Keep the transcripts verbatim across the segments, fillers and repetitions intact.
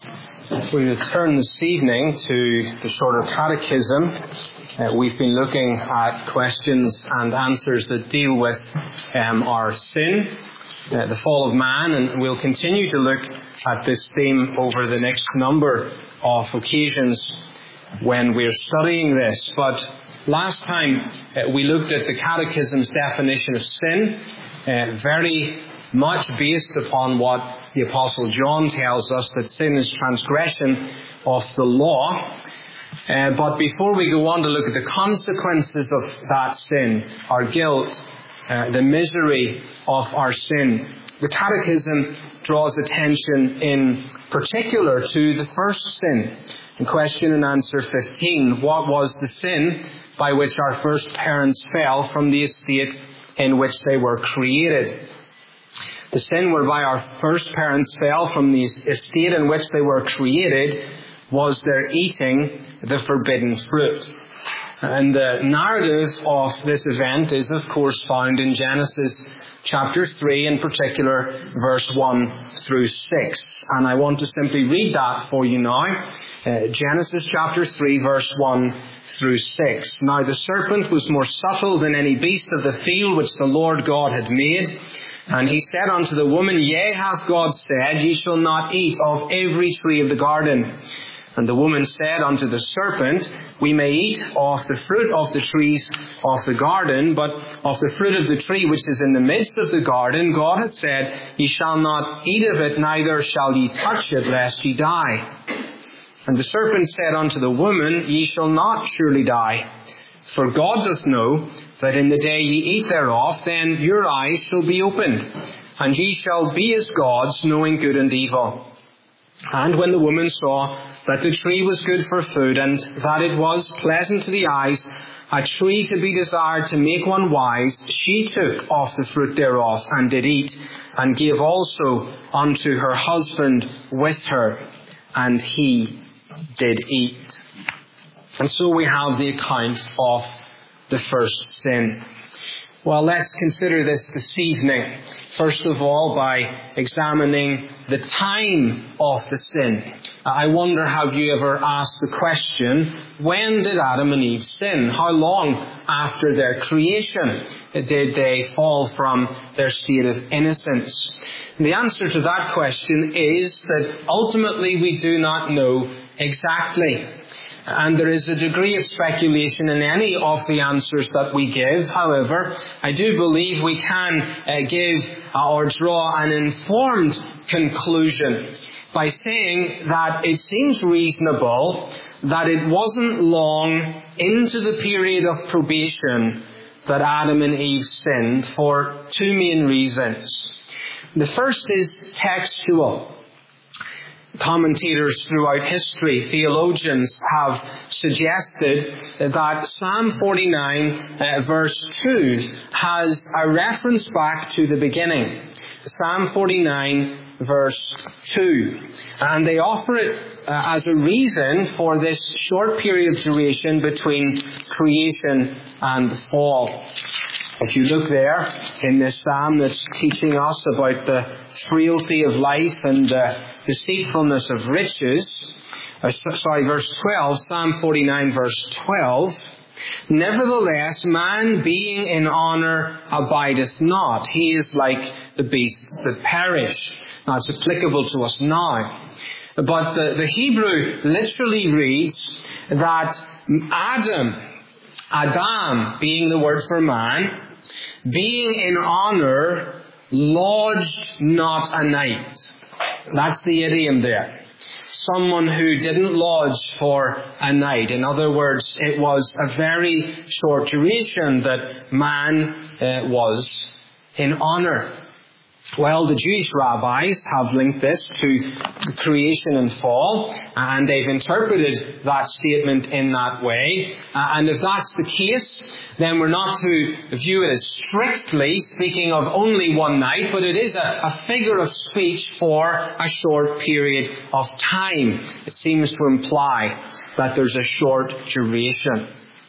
We return this evening to the shorter catechism. Uh, we've been looking at questions and answers that deal with um, our sin, uh, the fall of man, and we'll continue to look at this theme over the next number of occasions when we're studying this. But last time uh, we looked at the catechism's definition of sin, uh, very much based upon what the Apostle John tells us, that sin is transgression of the law. Uh, but before we go on to look at the consequences of that sin, our guilt, uh, the misery of our sin, the Catechism draws attention in particular to the first sin. In question and answer fifteen, what was the sin by which our first parents fell from the estate in which they were created? The sin whereby our first parents fell from the estate in which they were created was their eating the forbidden fruit. And the narrative of this event is, of course, found in Genesis chapter three, in particular, verse one through six. And I want to simply read that for you now. Uh, Genesis chapter three, verse one through six. Now the serpent was more subtle than any beast of the field which the Lord God had made. And he said unto the woman, Yea, hath God said, Ye shall not eat of every tree of the garden. And the woman said unto the serpent, We may eat of the fruit of the trees of the garden, but of the fruit of the tree which is in the midst of the garden, God hath said, Ye shall not eat of it, neither shall ye touch it, lest ye die. And the serpent said unto the woman, Ye shall not surely die. For God doth know that in the day ye eat thereof, then your eyes shall be opened, and ye shall be as gods, knowing good and evil. And when the woman saw that the tree was good for food, and that it was pleasant to the eyes, a tree to be desired to make one wise, she took of the fruit thereof, and did eat, and gave also unto her husband with her, and he did eat. And so we have the account of the first sin. Well, let's consider this this evening, first of all, by examining the time of the sin. I wonder, have you ever asked the question, when did Adam and Eve sin? How long after their creation did they fall from their state of innocence? And the answer to that question is that ultimately we do not know exactly. And there is a degree of speculation in any of the answers that we give. However, I do believe we can uh, give uh, or draw an informed conclusion by saying that it seems reasonable that it wasn't long into the period of probation that Adam and Eve sinned, for two main reasons. The first is textual. Commentators throughout history, theologians, have suggested that Psalm forty-nine, uh, verse two, has a reference back to the beginning. Psalm forty-nine, verse two. And they offer it uh, as a reason for this short period of duration between creation and the fall. If you look there in this psalm that's teaching us about the frailty of life and the deceitfulness of riches, uh, sorry, verse twelve, Psalm forty-nine, verse twelve, Nevertheless, man being in honour abideth not. He is like the beasts that perish. Now, it's applicable to us now. But the, the Hebrew literally reads that Adam, Adam being the word for man, being in honour, lodged not a night. That's the idiom there. Someone who didn't lodge for a night. In other words, it was a very short duration that man uh, was in honour. Well, the Jewish rabbis have linked this to creation and fall, and they've interpreted that statement in that way. Uh, and if that's the case, then we're not to view it as strictly speaking of only one night, but it is a, a figure of speech for a short period of time. It seems to imply that there's a short duration.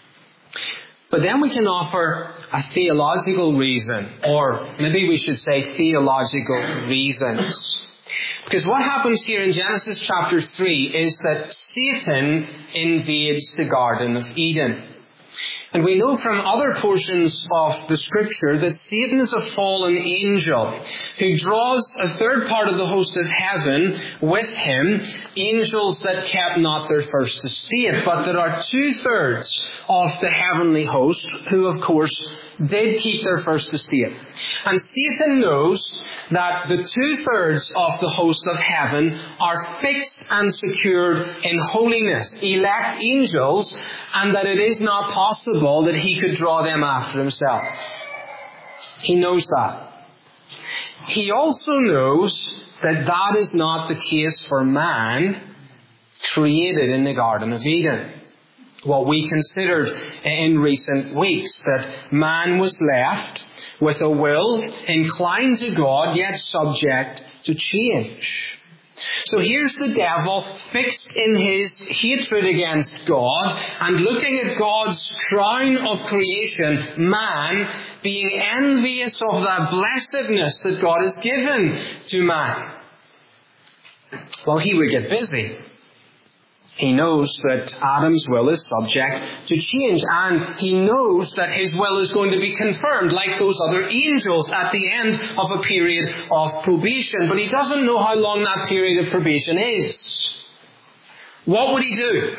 But then we can offer a theological reason, or maybe we should say theological reasons. Because what happens here in Genesis chapter three is that Satan invades the Garden of Eden. And we know from other portions of the Scripture that Satan is a fallen angel who draws a third part of the host of heaven with him, angels that kept not their first estate. But there are two-thirds of the heavenly host who, of course, did keep their first estate. And Satan knows that the two-thirds of the host of heaven are fixed and secured in holiness, elect angels, and that it is not possible that he could draw them after himself. He knows that. He also knows that that is not the case for man created in the Garden of Eden. What we considered in recent weeks, that man was left with a will inclined to God, yet subject to change. So here's the devil fixed in his hatred against God and looking at God's crown of creation, man, being envious of that blessedness that God has given to man. Well, he would get busy. He knows that Adam's will is subject to change, and he knows that his will is going to be confirmed like those other angels at the end of a period of probation. But he doesn't know how long that period of probation is. What would he do?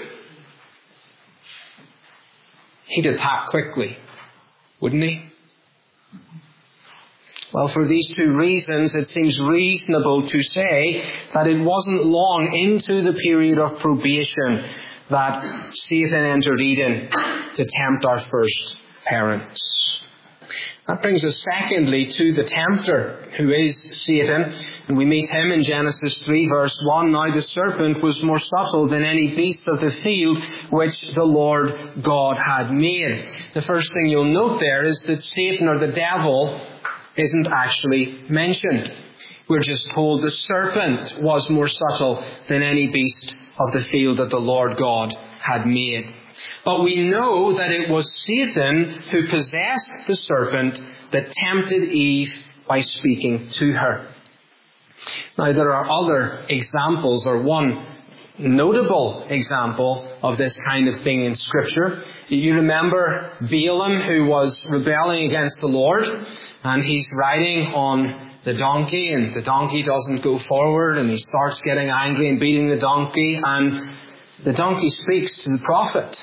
He'd attack quickly, wouldn't he? Well, for these two reasons, it seems reasonable to say that it wasn't long into the period of probation that Satan entered Eden to tempt our first parents. That brings us secondly to the tempter, who is Satan. And we meet him in Genesis three verse one. Now the serpent was more subtle than any beast of the field which the Lord God had made. The first thing you'll note there is that Satan, or the devil, isn't actually mentioned. We're just told the serpent was more subtle than any beast of the field that the Lord God had made. But we know that it was Satan who possessed the serpent that tempted Eve by speaking to her. Now there are other examples, or one notable example of this kind of thing in Scripture. You remember Balaam, who was rebelling against the Lord, and he's riding on the donkey, and the donkey doesn't go forward, and he starts getting angry and beating the donkey, and the donkey speaks to the prophet.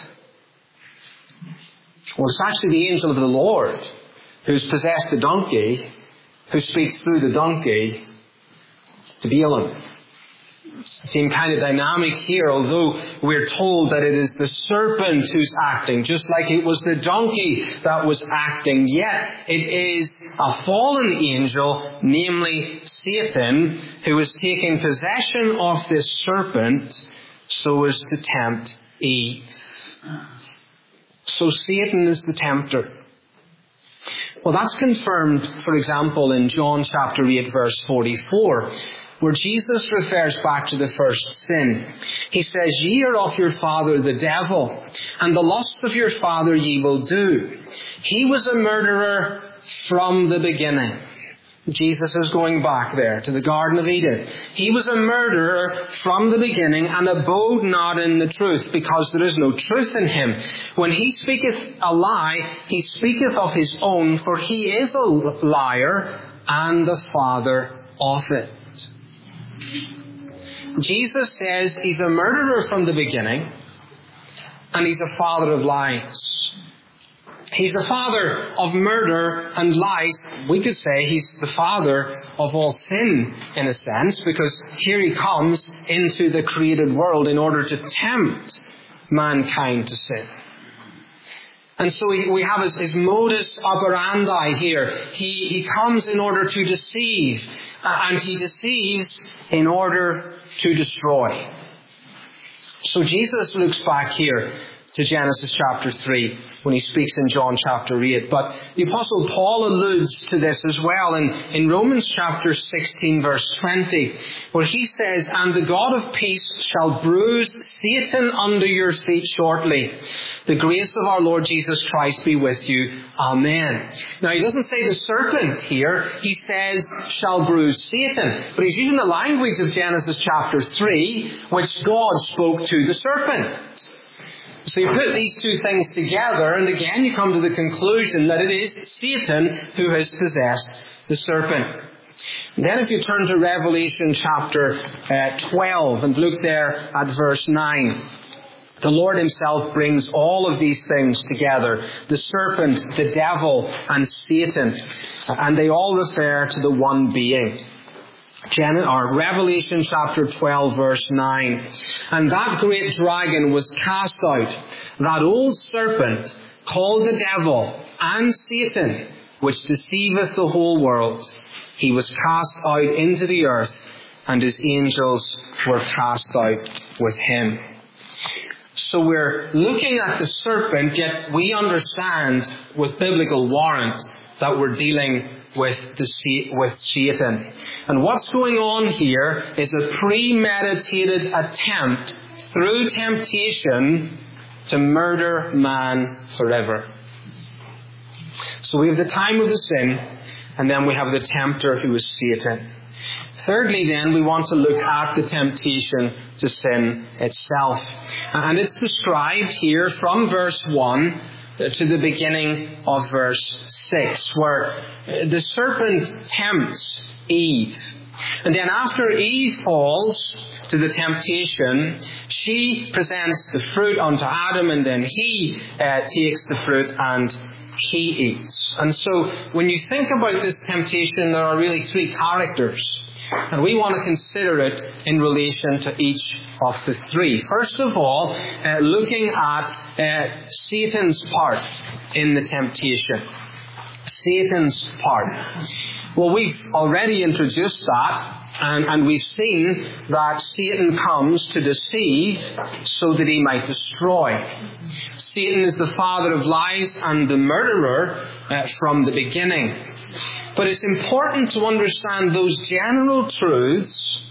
Well, it's actually the angel of the Lord who's possessed the donkey, who speaks through the donkey to Balaam. It's the same kind of dynamic here, although we're told that it is the serpent who's acting, just like it was the donkey that was acting. Yet it is a fallen angel, namely Satan, who is taking possession of this serpent so as to tempt Eve. So Satan is the tempter. Well, that's confirmed, for example, in John chapter eight, verse forty-four. Where Jesus refers back to the first sin. He says, "Ye are of your father the devil, and the lusts of your father ye will do. He was a murderer from the beginning." Jesus is going back there to the Garden of Eden. "He was a murderer from the beginning, and abode not in the truth, because there is no truth in him. When he speaketh a lie, he speaketh of his own, for he is a liar, and the father of it." Jesus says he's a murderer from the beginning, and he's a father of lies. He's the father of murder and lies. We could say he's the father of all sin, in a sense, because here he comes into the created world in order to tempt mankind to sin. And so we have his, his modus operandi here. He, he comes in order to deceive, and he deceives in order to destroy. So Jesus looks back here to Genesis chapter three when he speaks in John chapter eight. But the Apostle Paul alludes to this as well in, in Romans chapter sixteen verse twenty, where he says, "And the God of peace shall bruise Satan under your feet shortly. The grace of our Lord Jesus Christ be with you. Amen." Now he doesn't say the serpent here, he says shall bruise Satan. But he's using the language of Genesis chapter three, which God spoke to the serpent. So you put these two things together, and again you come to the conclusion that it is Satan who has possessed the serpent. And then if you turn to Revelation chapter uh, twelve and look there at verse nine, the Lord himself brings all of these things together. The serpent, the devil, and Satan. And they all refer to the one being. Gen- or Revelation chapter twelve verse nine. "And that great dragon was cast out, that old serpent called the devil and Satan, which deceiveth the whole world. He was cast out into the earth, and his angels were cast out with him." So we're looking at the serpent, yet we understand with biblical warrant that we're dealing with the with Satan. And what's going on here is a premeditated attempt through temptation to murder man forever. So we have the time of the sin, and then we have the tempter who is Satan. Thirdly, then, we want to look at the temptation to sin itself. And it's described here from verse one to the beginning of verse six, where the serpent tempts Eve. And then after Eve falls to the temptation, she presents the fruit unto Adam, and then he uh, takes the fruit and he eats. And so when you think about this temptation, there are really three characters. And we want to consider it in relation to each of the three. First of all, uh, looking at uh, Satan's part in the temptation. Satan's part. Well, we've already introduced that, and, and we've seen that Satan comes to deceive so that he might destroy. Satan is the father of lies and the murderer uh, from the beginning. But it's important to understand those general truths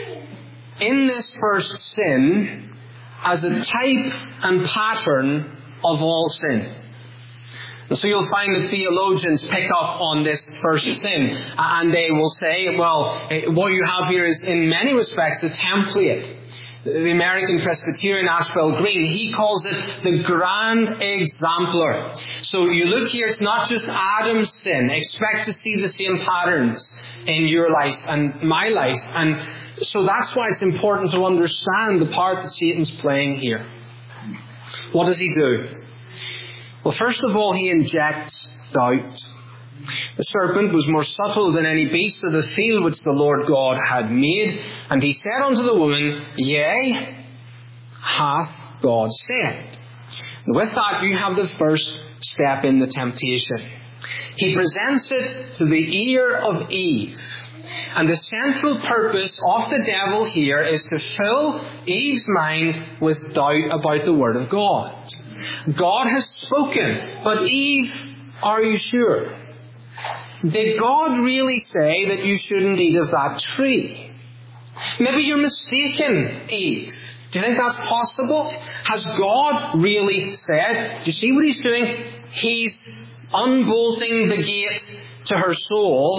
in this first sin as a type and pattern of all sin. And so you'll find the theologians pick up on this first sin, and they will say, well, what you have here is in many respects a template. The American Presbyterian Ashbel Green, he calls it the grand exemplar. So you look here, it's not just Adam's sin. Expect to see the same patterns in your life and my life. And so that's why it's important to understand the part that Satan's playing here. What does he do? Well, first of all, he injects doubt. The serpent was more subtle than any beast of the field which the Lord God had made. And he said unto the woman, Yea, hath God said. And with that, you have the first step in the temptation. He presents it to the ear of Eve. And the central purpose of the devil here is to fill Eve's mind with doubt about the Word of God. God has spoken, but Eve, are you sure? Did God really say that you shouldn't eat of that tree? Maybe you're mistaken, Eve. Do you think that's possible? Has God really said? Do you see what he's doing? He's unbolting the gate to her soul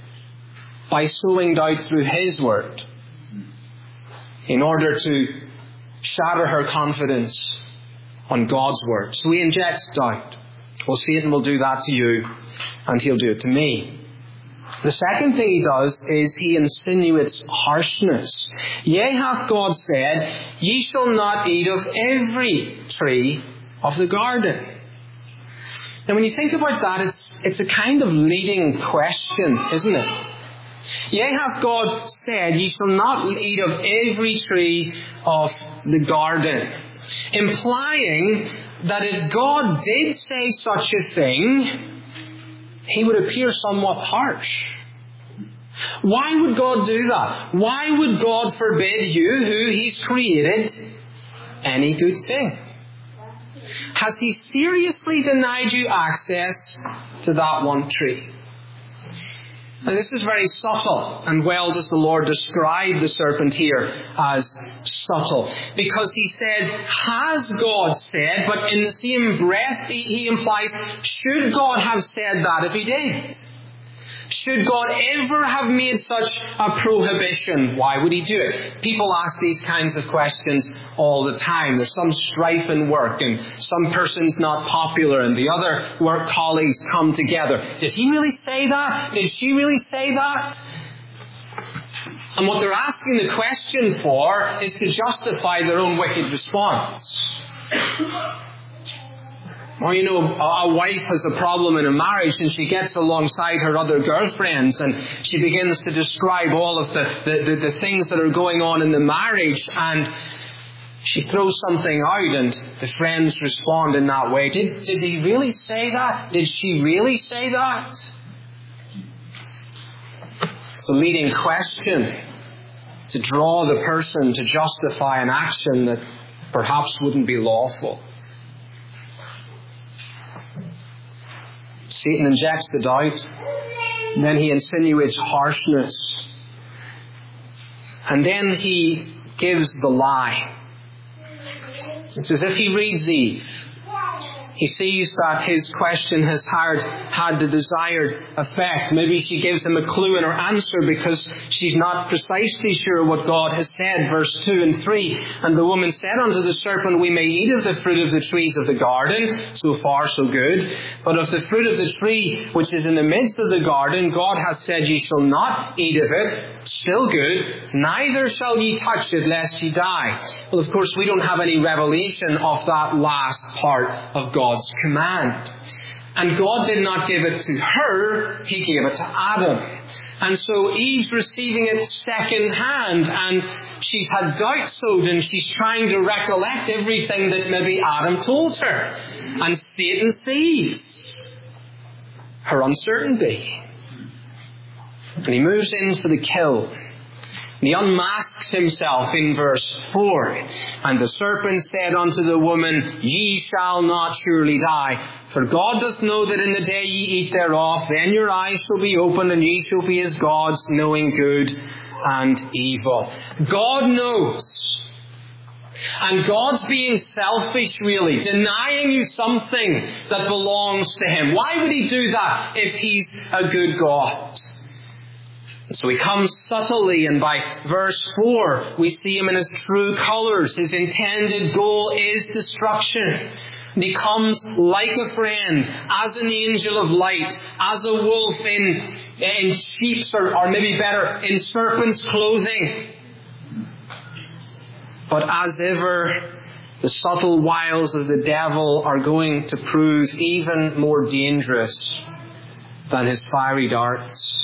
by sowing doubt through his word in order to shatter her confidence on God's word. So he injects doubt. Well, Satan will do that to you, and he'll do it to me. The second thing he does is he insinuates harshness. Yea, hath God said, Ye shall not eat of every tree of the garden. Now when you think about that, it's, it's a kind of leading question, isn't it? Yea, hath God said, Ye shall not eat of every tree of the garden. Implying that if God did say such a thing, he would appear somewhat harsh. Why would God do that? Why would God forbid you, who he's created, any good thing? Has he seriously denied you access to that one tree? Now this is very subtle, and well does the Lord describe the serpent here as subtle. Because he said, has God said, but in the same breath he, he implies, should God have said that if he did? Should God ever have made such a prohibition? Why would he do it? People ask these kinds of questions all the time. There's some strife in work and some person's not popular and the other work colleagues come together. Did he really say that? Did she really say that? And what they're asking the question for is to justify their own wicked response. Well, you know, a wife has a problem in a marriage and she gets alongside her other girlfriends and she begins to describe all of the, the, the, the things that are going on in the marriage, and she throws something out and the friends respond in that way. Did, did he really say that? Did she really say that? It's a leading question to draw the person to justify an action that perhaps wouldn't be lawful. Satan injects the doubt, and then he insinuates harshness, and then he gives the lie. It's as if he reads Eve. He sees that his question has had, had the desired effect. Maybe she gives him a clue in her answer because she's not precisely sure what God has said. Verse two and three. And the woman said unto the serpent, we may eat of the fruit of the trees of the garden. So far, so good. But of the fruit of the tree which is in the midst of the garden, God hath said, ye shall not eat of it. Still good. Neither shall ye touch it, lest ye die. Well, of course, we don't have any revelation of that last part of God's command. And God did not give it to her, he gave it to Adam. And so Eve's receiving it second hand, and she's had doubt sowed, and she's trying to recollect everything that maybe Adam told her. And Satan sees her uncertainty. And he moves in for the kill. And he unmasks himself in verse four. And the serpent said unto the woman, ye shall not surely die. For God doth know that in the day ye eat thereof, then your eyes shall be opened, and ye shall be as gods, knowing good and evil. God knows. And God's being selfish, really, denying you something that belongs to him. Why would he do that if he's a good God? So he comes subtly, and by verse four, we see him in his true colours. His intended goal is destruction. And he comes like a friend, as an angel of light, as a wolf in, in sheep's, or, or maybe better, in serpent's clothing. But as ever, the subtle wiles of the devil are going to prove even more dangerous than his fiery darts.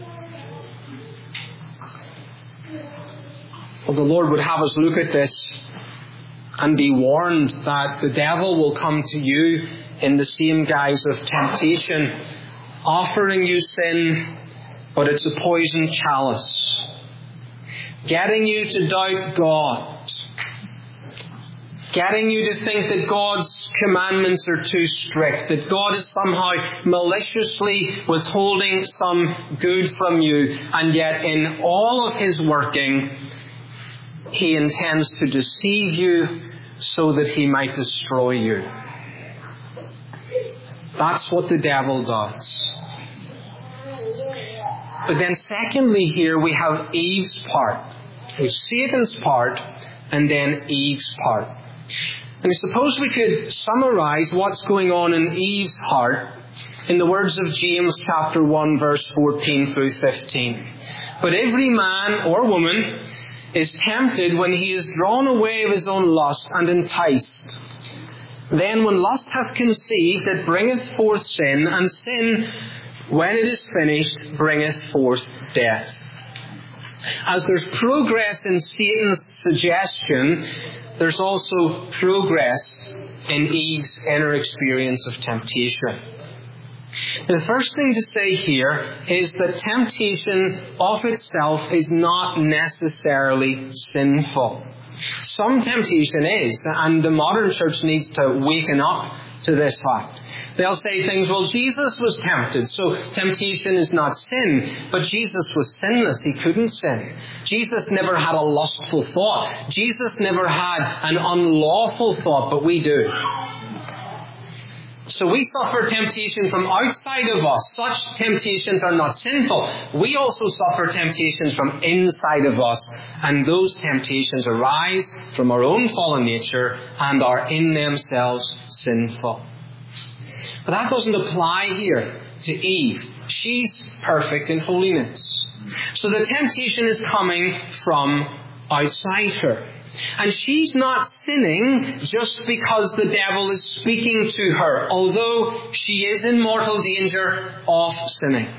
Well, the Lord would have us look at this and be warned that the devil will come to you in the same guise of temptation, offering you sin, but it's a poison chalice, getting you to doubt God, getting you to think that God's commandments are too strict, that God is somehow maliciously withholding some good from you, and yet in all of his working, he intends to deceive you so that he might destroy you. That's what the devil does. But then secondly here we have Eve's part. We have Satan's part and then Eve's part. And I suppose we could summarize what's going on in Eve's heart in the words of James chapter one verse fourteen through fifteen. But every man or woman is tempted when he is drawn away of his own lust and enticed. Then when lust hath conceived, it bringeth forth sin, and sin, when it is finished, bringeth forth death. As there's progress in Satan's suggestion, there's also progress in Eve's inner experience of temptation. The first thing to say here is that temptation of itself is not necessarily sinful. Some temptation is, and the modern church needs to waken up to this fact. They'll say things, well, Jesus was tempted, so temptation is not sin. But Jesus was sinless. He couldn't sin. Jesus never had a lustful thought. Jesus never had an unlawful thought, but we do. So we suffer temptation from outside of us. Such temptations are not sinful. We also suffer temptations from inside of us. And those temptations arise from our own fallen nature and are in themselves sinful. But that doesn't apply here to Eve. She's perfect in holiness. So the temptation is coming from outside her. And she's not sinning just because the devil is speaking to her, although she is in mortal danger of sinning.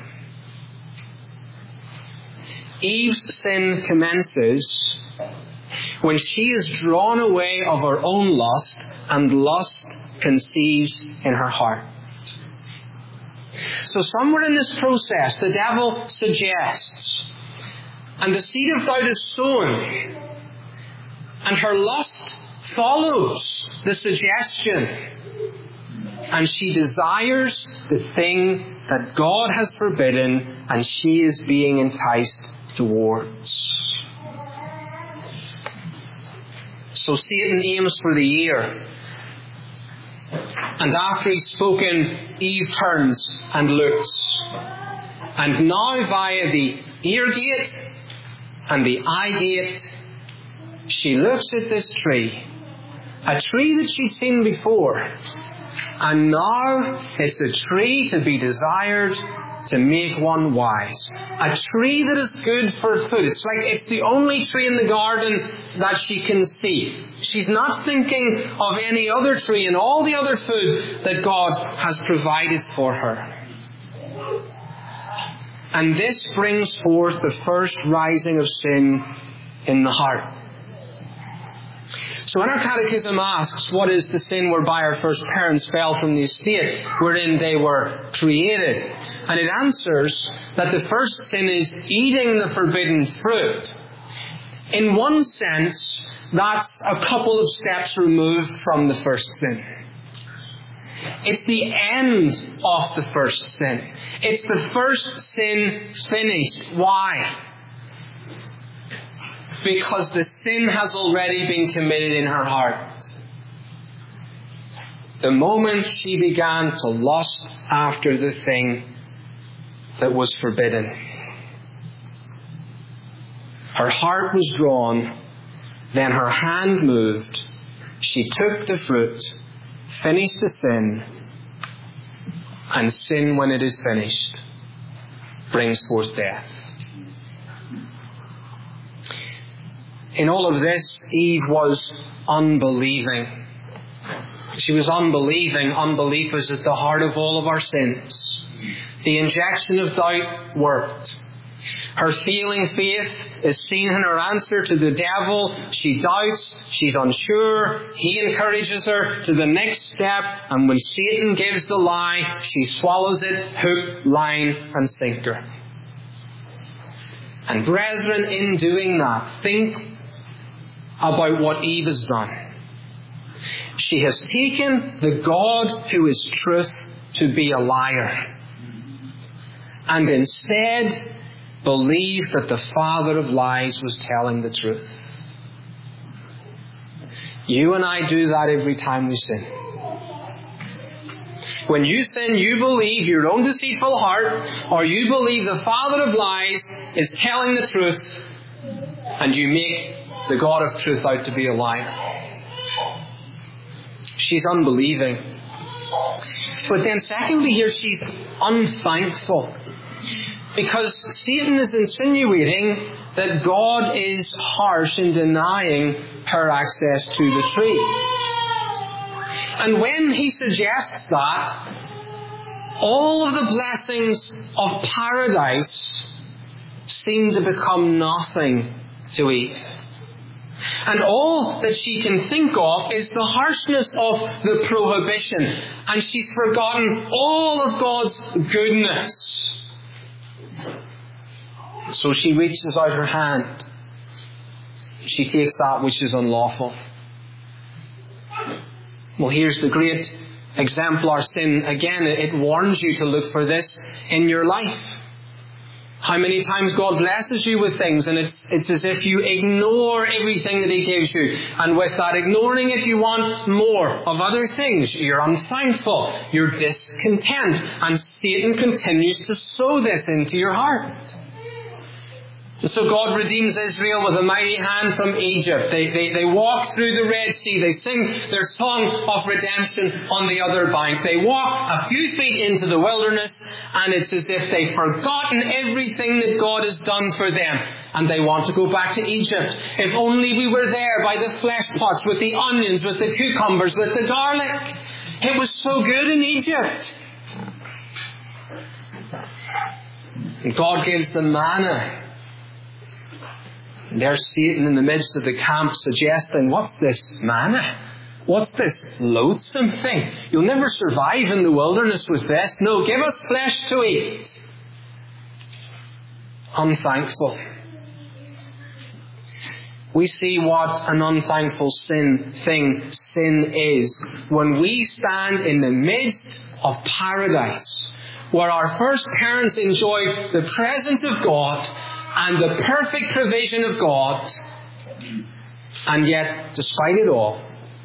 Eve's sin commences when she is drawn away of her own lust, and lust conceives in her heart. So somewhere in this process, the devil suggests, and the seed of doubt is sown, and her lust follows the suggestion, and she desires the thing that God has forbidden, and she is being enticed towards. So Satan aims for the ear. And after he's spoken, Eve turns and looks. And now via the ear gate and the eye gate, she looks at this tree. A tree that she'd seen before. And now it's a tree to be desired, to make one wise. A tree that is good for food. It's like it's the only tree in the garden that she can see. She's not thinking of any other tree and all the other food that God has provided for her. And this brings forth the first rising of sin in the heart. So when our catechism asks, what is the sin whereby our first parents fell from the estate wherein they were created? And it answers that the first sin is eating the forbidden fruit. In one sense, that's a couple of steps removed from the first sin. It's the end of the first sin. It's the first sin finished. Why? Because the sin has already been committed in her heart. The moment she began to lust after the thing that was forbidden. Her heart was drawn, then her hand moved. She took the fruit, finished the sin, and sin, when it is finished, brings forth death. In all of this, Eve was unbelieving. She was unbelieving. Unbelief is at the heart of all of our sins. The injection of doubt worked. Her failing faith is seen in her answer to the devil. She doubts. She's unsure. He encourages her to the next step. And when Satan gives the lie, she swallows it, hook, line, and sinker. And brethren, in doing that, think about what Eve has done. She has taken the God who is truth to be a liar, and instead believed that the father of lies was telling the truth. You and I do that every time we sin. When you sin, you believe your own deceitful heart, or you believe the father of lies is telling the truth, and you make the God of truth out to be a liar. She's unbelieving. But then secondly here, she's unthankful. Because Satan is insinuating that God is harsh in denying her access to the tree. And when he suggests that, all of the blessings of paradise seem to become nothing to Eve. And all that she can think of is the harshness of the prohibition. And she's forgotten all of God's goodness. So she reaches out her hand. she takes that which is unlawful. Well, here's the great exemplar sin. Again, it warns you to look for this in your life. How many times God blesses you with things, and it's it's as if you ignore everything that He gives you. And with that ignoring it, you want more of other things. You're unthankful. You're discontent. And Satan continues to sow this into your heart. So God redeems Israel with a mighty hand from Egypt. They, they, they walk through the Red Sea. They sing their song of redemption on the other bank. They walk a few feet into the wilderness, and it's as if they've forgotten everything that God has done for them. And they want to go back to Egypt. If only we were there by the flesh pots with the onions, with the cucumbers, with the garlic. It was so good in Egypt. And God gives them manna. And there's Satan in the midst of the camp suggesting, what's this manna? What's this loathsome thing? You'll never survive in the wilderness with this. No, give us flesh to eat. Unthankful. We see what an unthankful sin thing sin is when we stand in the midst of paradise, where our first parents enjoyed the presence of God and the perfect provision of God, and yet, despite it all,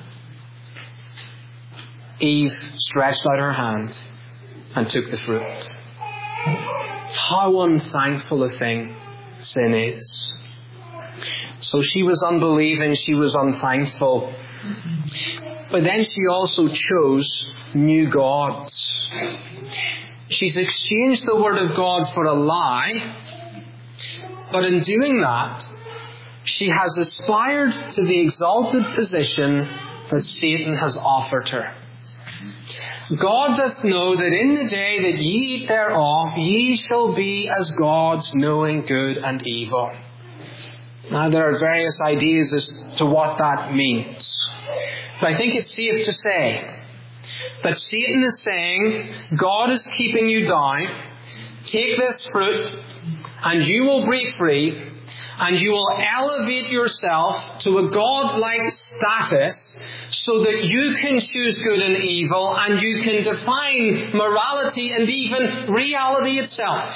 Eve stretched out her hand and took the fruit. How unthankful a thing sin is. So she was unbelieving, she was unthankful. But then she also chose new gods. She's exchanged the word of God for a lie. But in doing that, she has aspired to the exalted position that Satan has offered her. God doth know that in the day that ye eat thereof, ye shall be as gods, knowing good and evil. Now there are various ideas as to what that means. But I think it's safe to say that Satan is saying, God is keeping you down. Take this fruit, and you will break free, and you will elevate yourself to a God-like status so that you can choose good and evil, and you can define morality and even reality itself.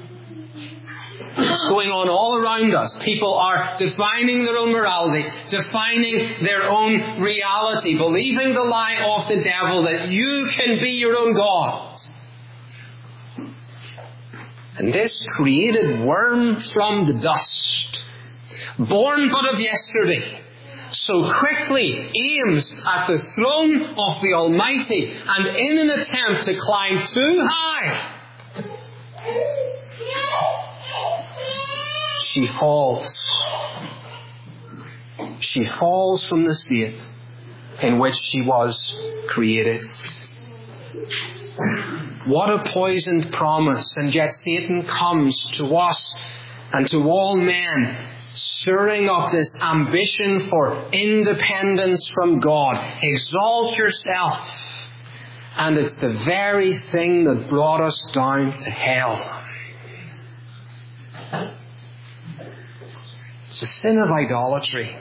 It's going on all around us. People are defining their own morality, defining their own reality, believing the lie of the devil that you can be your own God. And this created worm from the dust, born but of yesterday, so quickly aims at the throne of the Almighty, and in an attempt to climb too high, she falls. She falls from the state in which she was created. What a poisoned promise, and yet Satan comes to us and to all men, stirring up this ambition for independence from God. Exalt yourself. And it's the very thing that brought us down to hell. It's a sin of idolatry.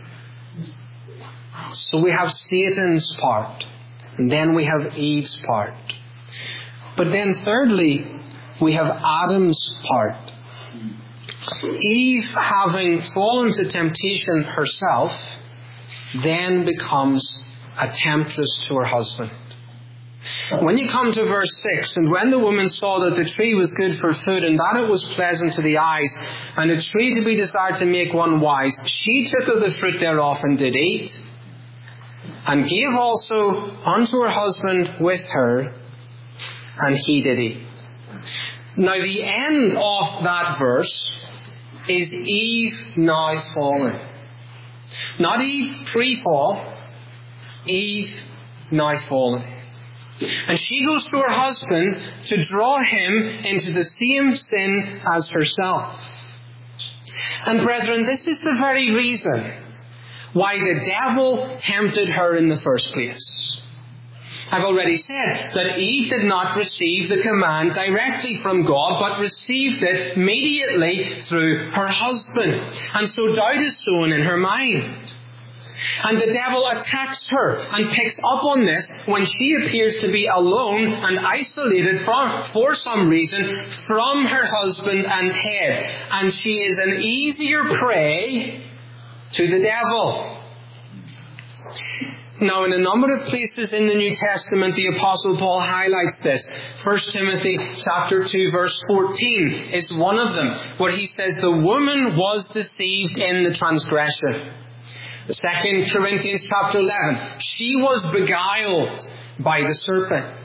So we have Satan's part, and then we have Eve's part. But then thirdly, we have Adam's part. Eve, having fallen to temptation herself, then becomes a temptress to her husband. When you come to verse six, and when the woman saw that the tree was good for food, and that it was pleasant to the eyes, and a tree to be desired to make one wise, she took of the fruit thereof and did eat, and gave also unto her husband with her, and he did eat. Now the end of that verse is Eve now fallen. Not Eve pre-fall, Eve now fallen. And she goes to her husband to draw him into the same sin as herself. And brethren, this is the very reason why the devil tempted her in the first place. I've already said that Eve did not receive the command directly from God, but received it immediately through her husband. And so doubt is sown in her mind. And the devil attacks her and picks up on this when she appears to be alone and isolated from, for some reason from her husband and head. And she is an easier prey to the devil. Now, in a number of places in the New Testament, the Apostle Paul highlights this. First Timothy chapter two, verse fourteen is one of them, where he says, the woman was deceived in the transgression. Second Corinthians chapter eleven, she was beguiled by the serpent.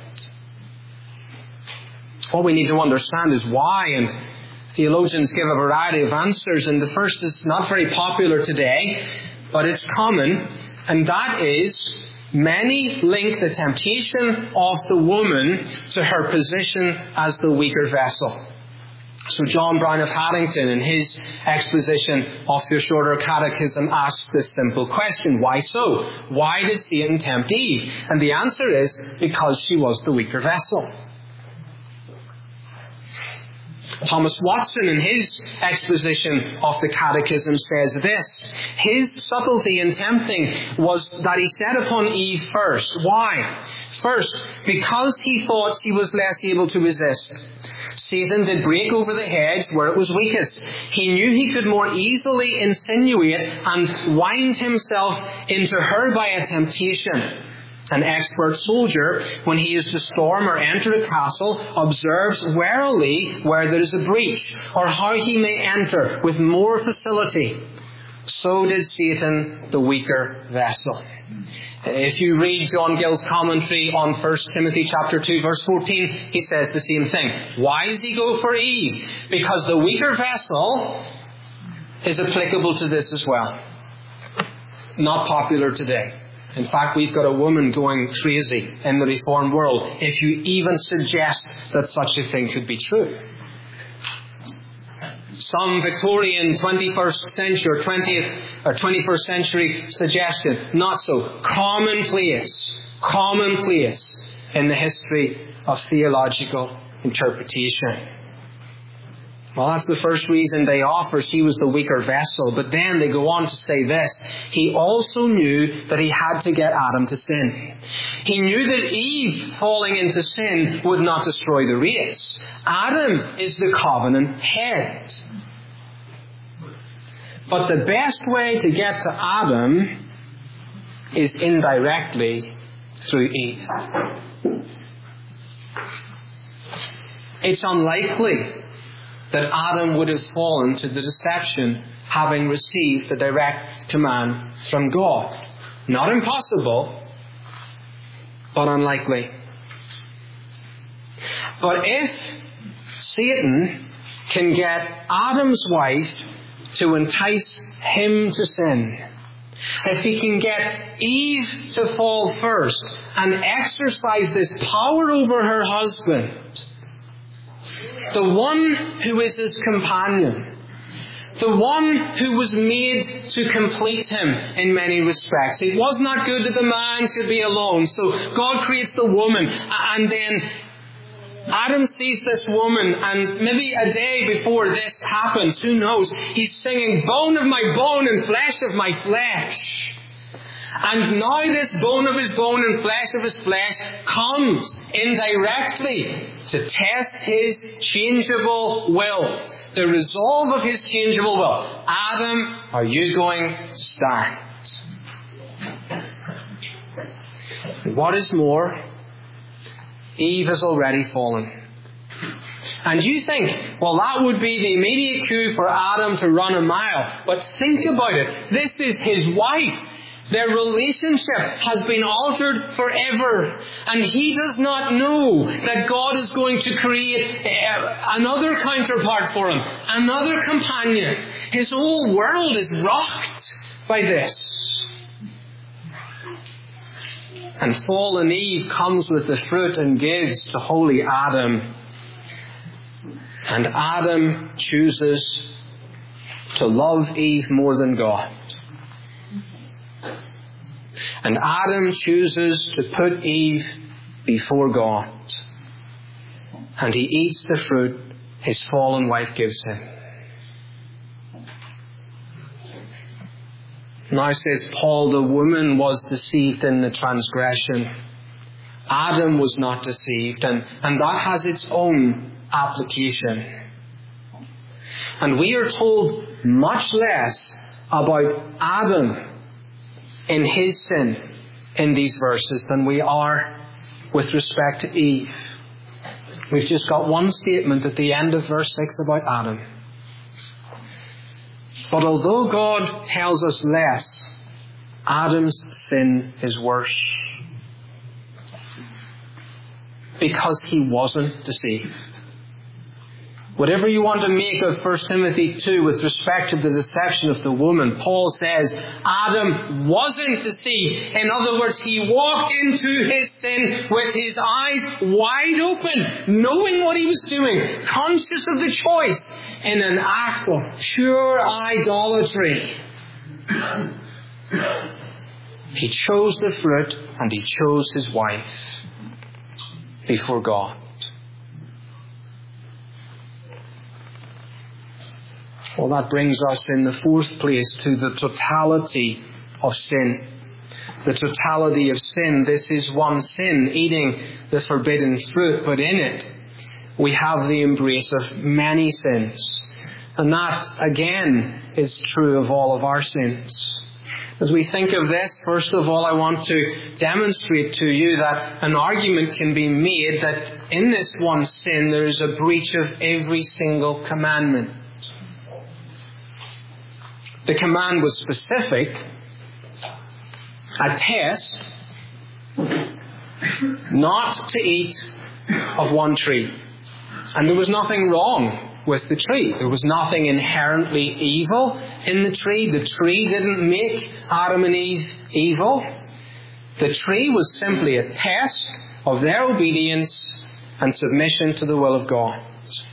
What we need to understand is why, and theologians give a variety of answers, and the first is not very popular today, but it's common, and that is, many link the temptation of the woman to her position as the weaker vessel. So John Brown of Haddington, in his exposition of the Shorter Catechism, asks this simple question: why so? Why did Satan tempt Eve? And the answer is, because she was the weaker vessel. Thomas Watson, in his exposition of the Catechism, says this: his subtlety in tempting was that he set upon Eve first. Why? First, because he thought she was less able to resist. Satan did break over the hedge where it was weakest. He knew he could more easily insinuate and wind himself into her by a temptation. An expert soldier, when he is to storm or enter a castle, observes warily where there is a breach, or how he may enter with more facility. So did Satan, the weaker vessel. If you read John Gill's commentary on First Timothy chapter two, verse fourteen, he says the same thing. Why does he go for Eve? Because the weaker vessel is applicable to this as well. Not popular today. In fact, we've got a woman going crazy in the Reformed world if you even suggest that such a thing could be true. Some Victorian twenty-first century or twentieth or twenty-first century suggestion, not so. Commonplace, commonplace in the history of theological interpretation. Well, that's the first reason they offer. She was the weaker vessel. But then they go on to say this: he also knew that he had to get Adam to sin. He knew that Eve falling into sin would not destroy the race. Adam is the covenant head. But the best way to get to Adam is indirectly through Eve. It's unlikely that Adam would have fallen to the deception having received the direct command from God. Not impossible, but unlikely. But if Satan can get Adam's wife to entice him to sin, if he can get Eve to fall first and exercise this power over her husband, the one who is his companion, the one who was made to complete him in many respects. It was not good that the man should be alone, so God creates the woman, and then Adam sees this woman, and maybe a day before this happens, who knows, he's singing, bone of my bone and flesh of my flesh. And now this bone of his bone and flesh of his flesh comes indirectly to test his changeable will, the resolve of his changeable will. Adam, are you going to stand? What is more, Eve has already fallen. And you think, well, that would be the immediate cue for Adam to run a mile. But think about it. This is his wife. Their relationship has been altered forever. And he does not know that God is going to create another counterpart for him, another companion. His whole world is rocked by this. And fallen Eve comes with the fruit and gives to holy Adam. And Adam chooses to love Eve more than God. And Adam chooses to put Eve before God. And he eats the fruit his fallen wife gives him. Now, says Paul, the woman was deceived in the transgression. Adam was not deceived, and, and that has its own application. And we are told much less about Adam in his sin in these verses than we are with respect to Eve. We've just got one statement at the end of verse six about Adam. But although God tells us less, Adam's sin is worse. Because he wasn't deceived. Whatever you want to make of First Timothy two with respect to the deception of the woman, Paul says Adam wasn't deceived. In other words, he walked into his sin with his eyes wide open, knowing what he was doing, conscious of the choice, in an act of pure idolatry. He chose the fruit and he chose his wife before God. Well, that brings us in the fourth place to the totality of sin. The totality of sin. This is one sin, eating the forbidden fruit, but in it we have the embrace of many sins. And that, again, is true of all of our sins. As we think of this, first of all, I want to demonstrate to you that an argument can be made that in this one sin there is a breach of every single commandment. The command was specific, a test, not to eat of one tree. And there was nothing wrong with the tree. There was nothing inherently evil in the tree. The tree didn't make Adam and Eve evil. The tree was simply a test of their obedience and submission to the will of God.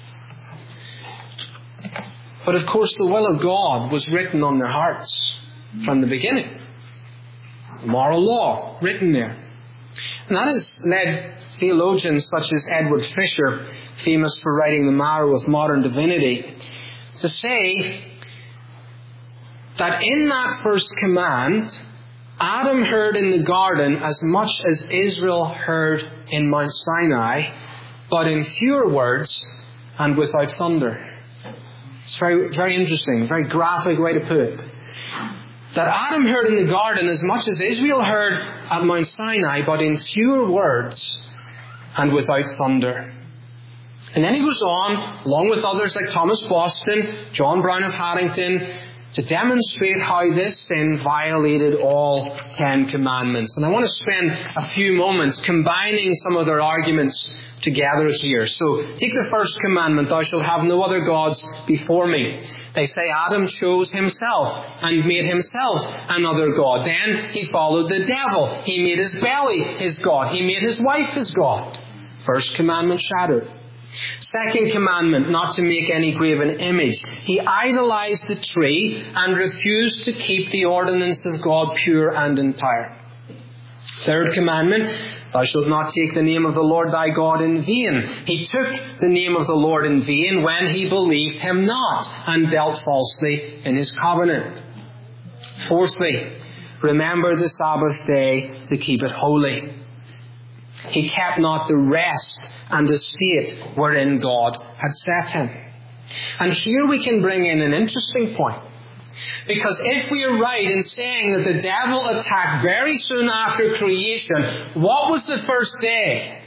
But of course the will of God was written on their hearts from the beginning. Moral law written there. And that has led theologians such as Edward Fisher, famous for writing The Marrow of Modern Divinity, to say that in that first command, Adam heard in the garden as much as Israel heard in Mount Sinai, but in fewer words and without thunder. It's very, very interesting, very graphic way to put it. That Adam heard in the garden as much as Israel heard at Mount Sinai, but in fewer words and without thunder. And then he goes on, along with others like Thomas Boston, John Brown of Haddington, to demonstrate how this sin violated all Ten Commandments. And I want to spend a few moments combining some of their arguments together here. So, take the first commandment, thou shalt have no other gods before me. They say Adam chose himself and made himself another god. Then he followed the devil. He made his belly his god. He made his wife his god. First commandment shattered. Second commandment, not to make any graven image. He idolized the tree and refused to keep the ordinance of God pure and entire. Third commandment, thou shalt not take the name of the Lord thy God in vain. He took the name of the Lord in vain when he believed him not and dealt falsely in his covenant. Fourthly, remember the Sabbath day to keep it holy. He kept not the rest and the state wherein God had set him. And here we can bring in an interesting point. Because if we are right in saying that the devil attacked very soon after creation, what was the first day?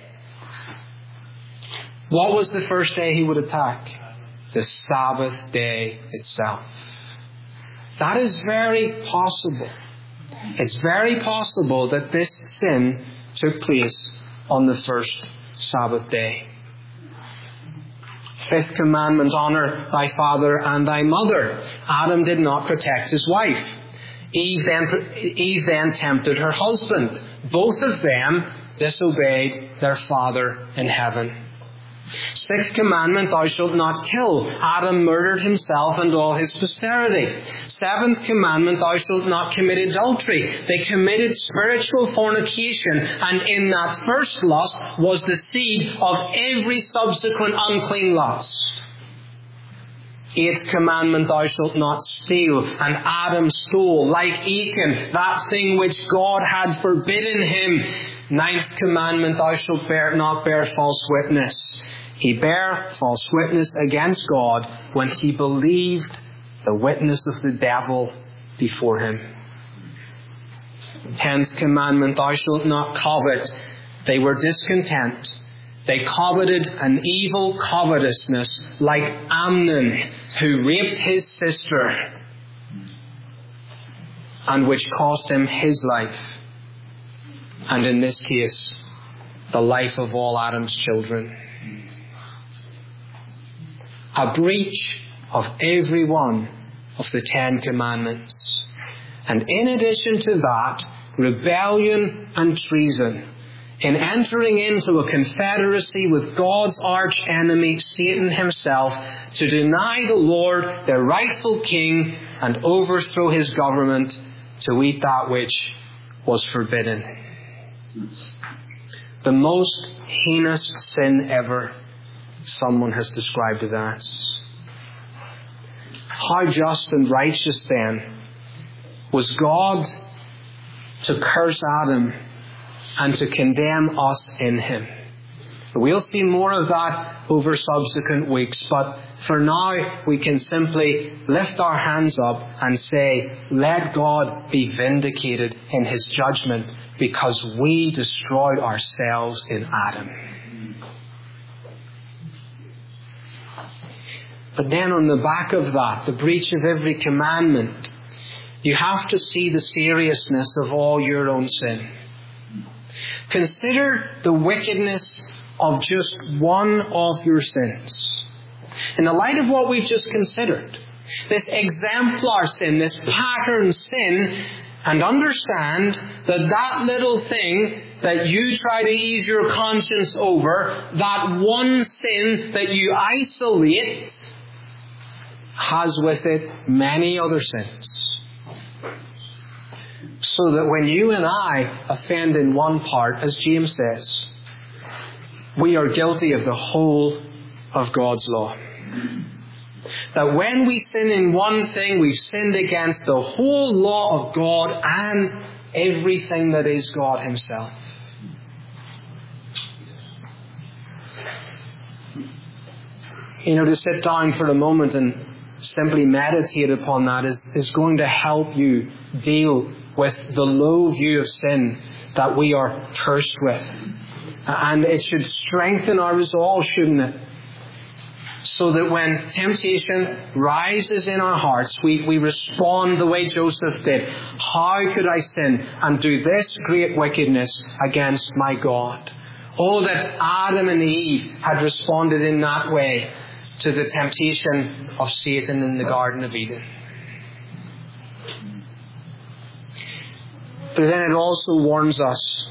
What was the first day he would attack? The Sabbath day itself. That is very possible. It's very possible that this sin took place on the first Sabbath day. Fifth commandment, honor thy father and thy mother. Adam did not protect his wife. Eve then, Eve then tempted her husband. Both of them disobeyed their Father in heaven. Sixth commandment, thou shalt not kill. Adam murdered himself and all his posterity. Seventh commandment, thou shalt not commit adultery. They committed spiritual fornication, and in that first lust was the seed of every subsequent unclean lust. Eighth commandment, thou shalt not steal. And Adam stole, like Achan, that thing which God had forbidden him. Ninth commandment, thou shalt bear, not bear false witness. He bare false witness against God when he believed the witness of the devil before him. Tenth commandment, thou shalt not covet. They were discontent. They coveted an evil covetousness like Amnon, who raped his sister, and which cost him his life, and in this case, the life of all Adam's children. A breach of every one of the Ten Commandments. And in addition to that, rebellion and treason in entering into a confederacy with God's arch enemy, Satan himself, to deny the Lord, their rightful king, and overthrow his government, to eat that which was forbidden. The most heinous sin ever, someone has described it as. How just and righteous then was God to curse Adam and to condemn us in him. We'll see more of that over subsequent weeks, but for now we can simply lift our hands up and say, let God be vindicated in his judgment, because we destroyed ourselves in Adam. But then on the back of that, the breach of every commandment, you have to see the seriousness of all your own sin. Consider the wickedness of just one of your sins. In the light of what we've just considered, this exemplar sin, this pattern sin, and understand that that little thing that you try to ease your conscience over, that one sin that you isolate, has with it many other sins. So that when you and I offend in one part, as James says, we are guilty of the whole of God's law. That when we sin in one thing, we've sinned against the whole law of God and everything that is God himself. You know, to sit down for a moment and simply meditate upon that is, is going to help you deal with the low view of sin that we are cursed with. And it should strengthen our resolve, shouldn't it? So that when temptation rises in our hearts, we, we respond the way Joseph did. How could I sin and do this great wickedness against my God? Oh, that Adam and Eve had responded in that way to the temptation of Satan in the Garden of Eden. But then it also warns us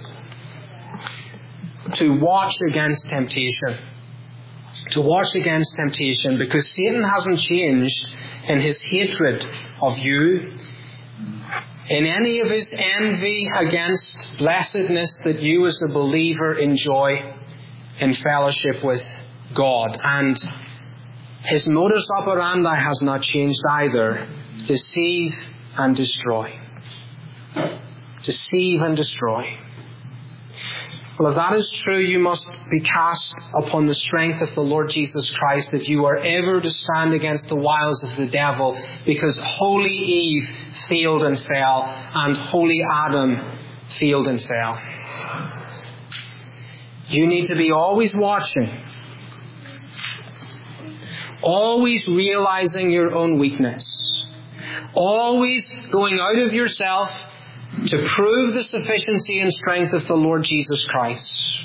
to watch against temptation. To watch against temptation, because Satan hasn't changed in his hatred of you, in any of his envy against blessedness that you as a believer enjoy in fellowship with God. And his modus operandi has not changed either. Deceive and destroy. Deceive and destroy. Well, if that is true, you must be cast upon the strength of the Lord Jesus Christ if you are ever to stand against the wiles of the devil, because holy Eve failed and fell, and holy Adam failed and fell. You need to be always watching, always realizing your own weakness, always going out of yourself to prove the sufficiency and strength of the Lord Jesus Christ.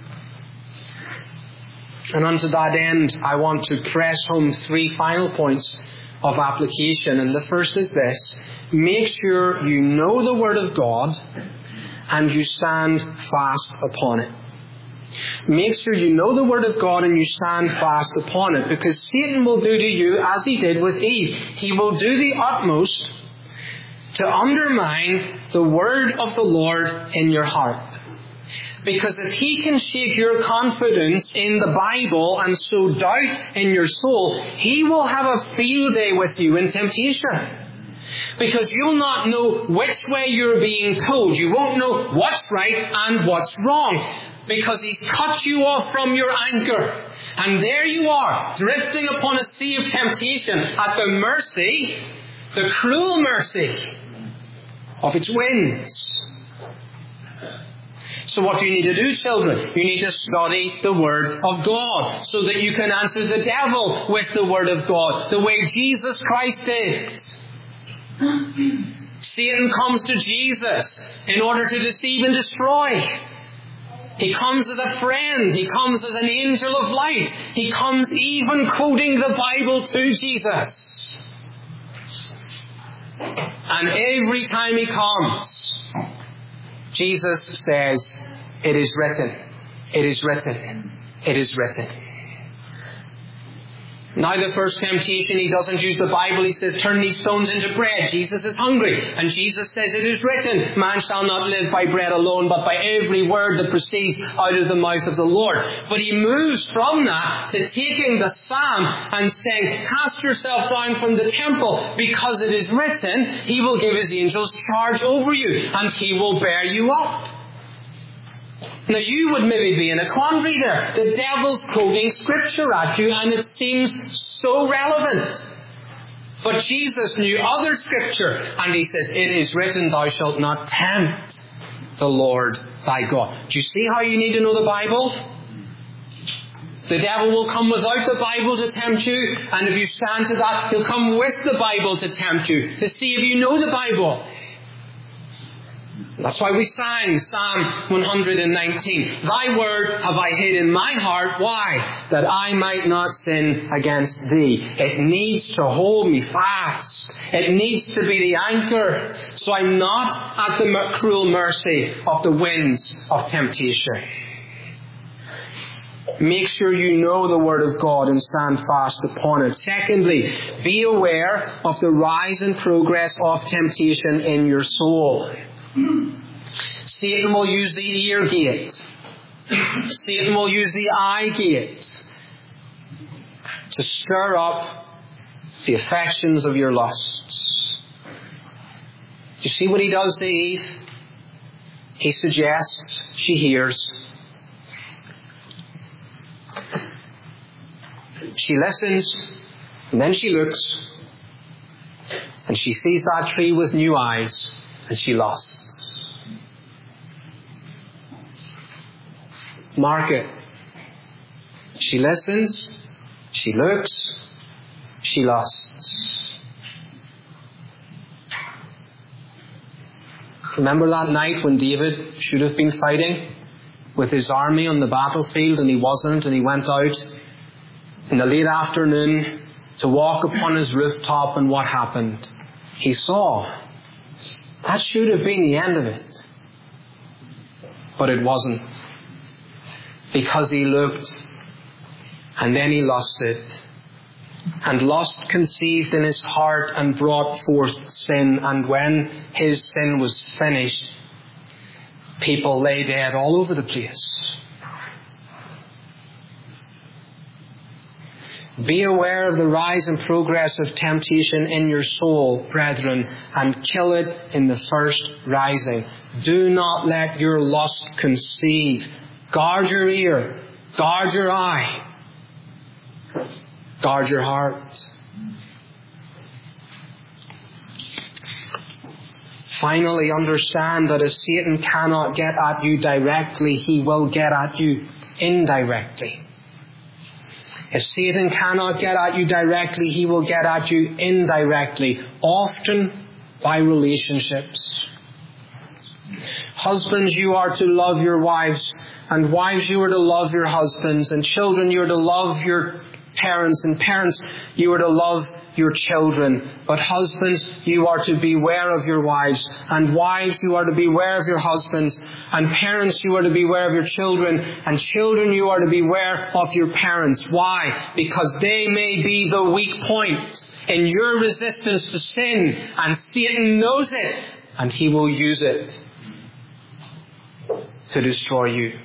And unto that end, I want to press home three final points of application. And the first is this: make sure you know the Word of God and you stand fast upon it. Make sure you know the Word of God and you stand fast upon it, because Satan will do to you as he did with Eve. He will do the utmost to undermine the Word of the Lord in your heart. Because if he can shake your confidence in the Bible and sow doubt in your soul, he will have a field day with you in temptation. Because you'll not know which way you're being told. You won't know what's right and what's wrong. Because he's cut you off from your anchor. And there you are, drifting upon a sea of temptation at the mercy, the cruel mercy of its winds. So what do you need to do, children? You need to study the Word of God so that you can answer the devil with the Word of God, the way Jesus Christ did. Satan comes to Jesus in order to deceive and destroy. He comes as a friend. He comes as an angel of light. He comes even quoting the Bible to Jesus. And every time he comes, Jesus says, "It is written, it is written, it is written." Now the first temptation, he doesn't use the Bible. He says, "Turn these stones into bread." Jesus is hungry. And Jesus says, "It is written, man shall not live by bread alone, but by every word that proceeds out of the mouth of the Lord." But he moves from that to taking the psalm and saying, "Cast yourself down from the temple, because it is written, he will give his angels charge over you, and he will bear you up." Now you would maybe be in a quandary there. The devil's quoting Scripture at you, and it seems so relevant. But Jesus knew other Scripture, and he says, "It is written, thou shalt not tempt the Lord thy God." Do you see how you need to know the Bible? The devil will come without the Bible to tempt you, and if you stand to that, he'll come with the Bible to tempt you, to see if you know the Bible. That's why we sang Psalm one hundred nineteen. "Thy word have I hid in my heart." Why? "That I might not sin against thee." It needs to hold me fast. It needs to be the anchor, so I'm not at the cruel mercy of the winds of temptation. Make sure you know the Word of God and stand fast upon it. Secondly, be aware of the rise and progress of temptation in your soul. Satan will use the ear gate. Satan will use the eye gate to stir up the affections of your lusts. Do you see what he does to Eve? He suggests, she hears. She listens, and then she looks, and she sees that tree with new eyes, and she lusts. Mark it. She listens, she looks, she lusts. Remember that night when David should have been fighting with his army on the battlefield, and he wasn't, and he went out in the late afternoon to walk upon his rooftop, and what happened? He saw. That should have been the end of it. But it wasn't. Because he looked, and then he lusted. And lust conceived in his heart and brought forth sin. And when his sin was finished, people lay dead all over the place. Be aware of the rise and progress of temptation in your soul, brethren, and kill it in the first rising. Do not let your lust conceive. Guard your ear. Guard your eye. Guard your heart. Finally, understand that as Satan cannot get at you directly, he will get at you indirectly. If Satan cannot get at you directly, he will get at you indirectly, often by relationships. Husbands, you are to love your wives, and wives, you are to love your husbands, and children, you are to love your parents, and parents, you are to love your children. But husbands, you are to beware of your wives. And wives, you are to beware of your husbands. And parents, you are to beware of your children. And children, you are to beware of your parents. Why? Because they may be the weak point in your resistance to sin. And Satan knows it. And he will use it to destroy you.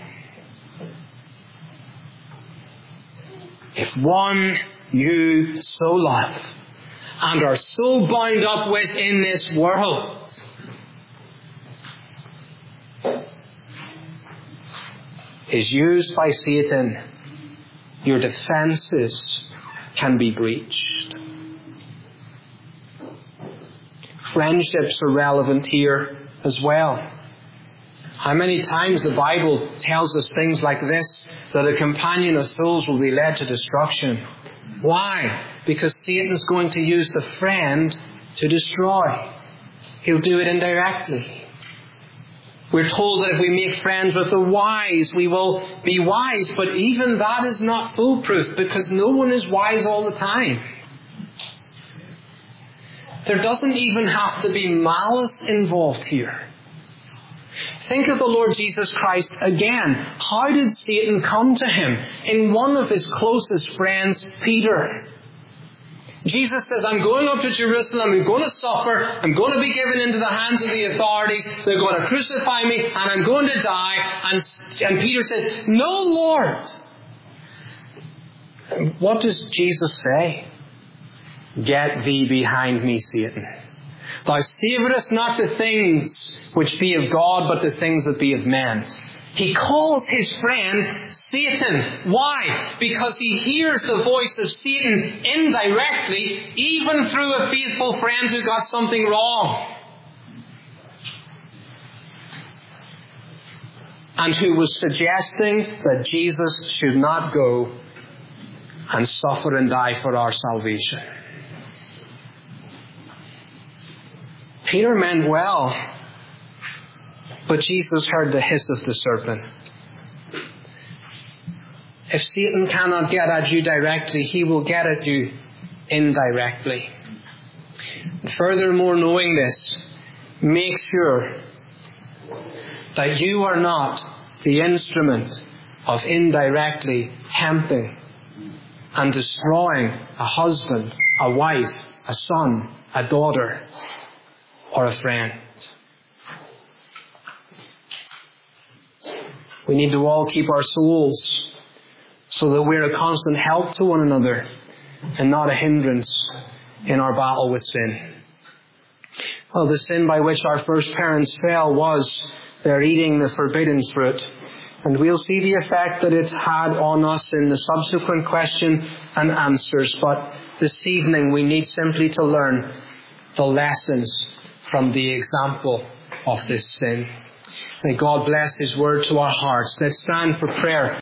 If one you so love and are so bound up with in this world is used by Satan, your defenses can be breached. Friendships are relevant here as well. How many times the Bible tells us things like this, that a companion of fools will be led to destruction. Why? Because Satan's going to use the friend to destroy. He'll do it indirectly. We're told that if we make friends with the wise, we will be wise. But even that is not foolproof, because no one is wise all the time. There doesn't even have to be malice involved here. Think of the Lord Jesus Christ again. How did Satan come to him? In one of his closest friends, Peter. Jesus says, I'm going up to Jerusalem, I'm going to suffer, I'm going to be given into the hands of the authorities, they're going to crucify me, and I'm going to die. And, and Peter says, no, Lord. What does Jesus say? Get thee behind me, Satan. Thou savourest not the things which be of God, but the things that be of men. He calls his friend Satan. Why? Because he hears the voice of Satan indirectly, even through a faithful friend who got something wrong. And who was suggesting that Jesus should not go and suffer and die for our salvation. Peter meant well, but Jesus heard the hiss of the serpent. If Satan cannot get at you directly, he will get at you indirectly. Furthermore, knowing this, make sure that you are not the instrument of indirectly tempting and destroying a husband, a wife, a son, a daughter, or a friend. We need to all keep our souls so that we're a constant help to one another and not a hindrance in our battle with sin. Well, the sin by which our first parents fell was their eating the forbidden fruit. And we'll see the effect that it had on us in the subsequent question and answers. But this evening we need simply to learn the lessons from the example of this sin. May God bless His word to our hearts. Let's stand for prayer.